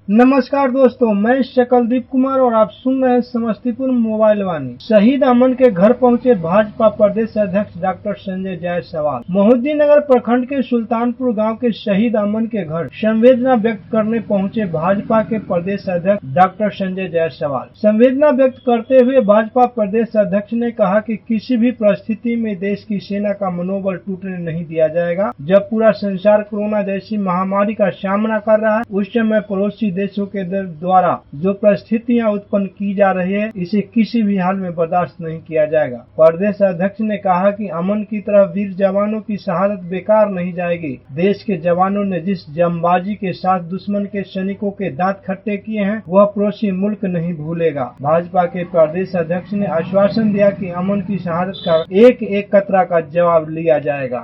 नमस्कार दोस्तों, मैं शकलदीप कुमार और आप सुन रहे हैं समस्तीपुर मोबाइल वाणी। शहीद अमन के घर पहुंचे भाजपा प्रदेश अध्यक्ष डॉक्टर संजय जायसवाल। मोहिउद्दीननगर प्रखंड के सुल्तानपुर गांव के शहीद अमन के घर संवेदना व्यक्त करने पहुंचे भाजपा के प्रदेश अध्यक्ष डॉक्टर संजय जायसवाल। संवेदना व्यक्त करते हुए भाजपा प्रदेश अध्यक्ष ने कहा कि किसी भी परिस्थिति में देश की सेना का मनोबल टूटने नहीं दिया जाएगा। जब पूरा संसार कोरोना जैसी महामारी का सामना कर रहा है, उस समय पड़ोसी देशों के द्वारा जो परिस्थितियां उत्पन्न की जा रही है, इसे किसी भी हाल में बर्दाश्त नहीं किया जाएगा। प्रदेश अध्यक्ष ने कहा कि अमन की तरह वीर जवानों की शहादत बेकार नहीं जाएगी। देश के जवानों ने जिस जंगबाजी के साथ दुश्मन के सैनिकों के दांत खट्टे किए हैं, वह पड़ोसी मुल्क नहीं भूलेगा। भाजपा के प्रदेश अध्यक्ष ने आश्वासन दिया कि अमन की शहादत का एक एक कतरा का जवाब लिया जाएगा।